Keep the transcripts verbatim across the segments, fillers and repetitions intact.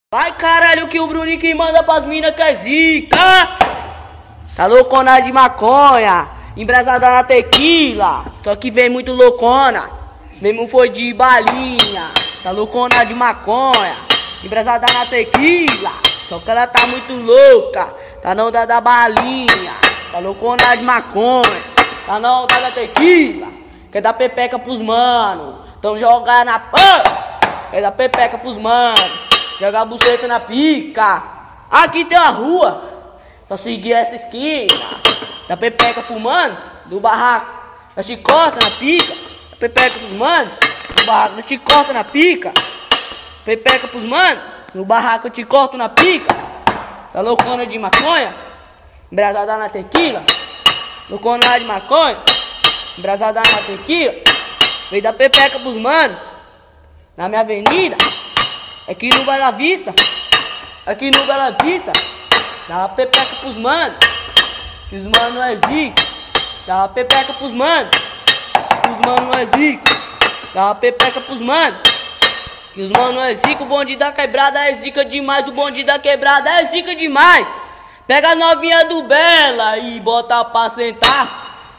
Vai caralho que o Bruninho que manda pras mina que é zica. Tá loucona de maconha, embrasada na tequila. Só que vem muito loucona, mesmo foi de balinha. Tá loucona de maconha, embrasada na tequila. Só que ela tá muito louca, tá na onda da balinha. Tá loucona de maconha, tá na onda da tequila. Quer dar pepeca pros mano, então joga na pan. Quer dar pepeca pros mano, joga a buceta na pica. Aqui tem uma rua, só seguir essa esquina. Dá pepeca pro mano, do barraco, da chicota na pica. Dá pepeca pros mano, do barraco, da chicota na pica. Pepeca pros mano, no barraco eu te corto na pica. Tá loucona de maconha, embrasada na tequila. Loucona de maconha, embrasada na tequila. Veio dar pepeca pros mano, na minha avenida. Aqui no Bela Vista, aqui no Bela Vista. Dá pepeca pros mano, que os mano não é zica. Dá pepeca pros mano, que os mano não é zica. Dá pepeca pros mano, que os mano não é zica. O bonde da quebrada é zica demais, o bonde da quebrada é zica demais. Pega a novinha do Bela e bota pra sentar,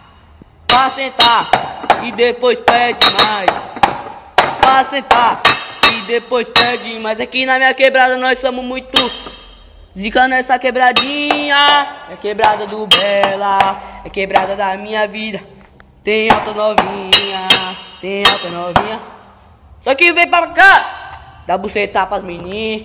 pra sentar, e depois pede mais, pra sentar, e depois pede mais. Aqui na minha quebrada nós somos muito zica nessa quebradinha. É quebrada do Bela, é quebrada da minha vida. Tem alta novinha, tem alta novinha. Só que vem pra cá, dá buceta pras meninas.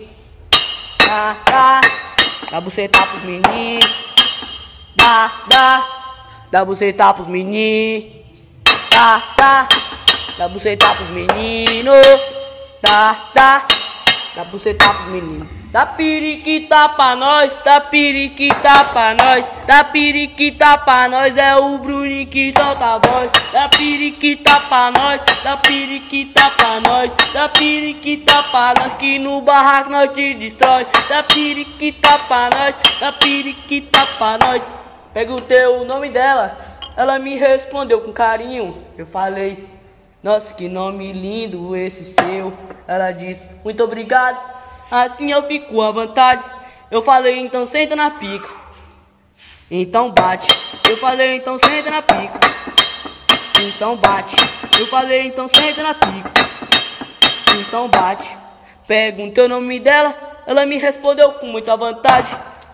Dá, dá, dá buceta pros meninos. Dá, dá, dá buceta pros meninos. Dá, dá, dá buceta pros meninos. Dá, dá, dá buceta pros meninos. Dá periquita pra nós, dá periquita pra nós, dá periquita pra nós, é o Bruninho que solta a voz. Dá periquita pra nós, dá periquita pra nós, dá periquita pra nós, que no barraco nós te destrói. Dá periquita pra nós, dá periquita pra nós. Perguntei o nome dela, ela me respondeu com carinho. Eu falei, nossa, que nome lindo esse seu. Ela disse, muito obrigado. Assim eu fico à vontade. Eu falei, então senta na pica, então bate. Eu falei, então senta na pica, então bate. Eu falei, então senta na pica, então bate. Perguntei o nome dela, ela me respondeu com muita vontade.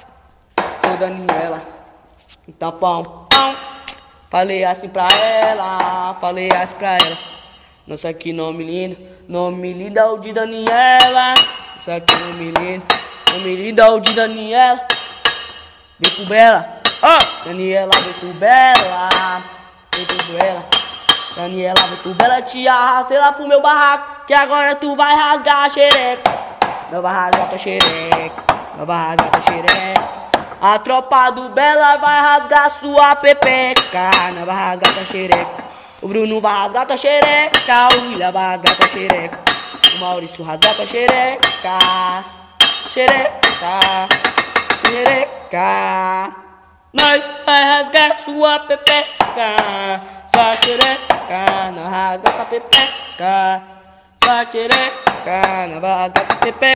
Sou Daniela, então pão, pão. Falei assim pra ela, falei assim pra ela. Nossa, que nome lindo, nome lindo é o de Daniela. Isso aqui nome lindo, nome lindo é o de Daniela. Vem pro Bela, oh! Daniela, vem pro Bela, vem pro Bela. Daniela, vem pro Bela, te arrastei lá pro meu barraco, que agora tu vai rasgar a xereca. Não vai rasgar tua xereca, não vai rasgar tua xereca. A tropa do Bela vai rasgar sua pepeca, não vai rasgar tua xereca. O Bruno vai rasgar tua xereca, o William vai rasgar tua xereca. O Maurício rasga tua xereca, xereca, xereca. Nós vai rasgar sua pepeca, sua xereca. Nós rasga sua pepeca, sua xereca. Nós vai rasgar sua pepeca.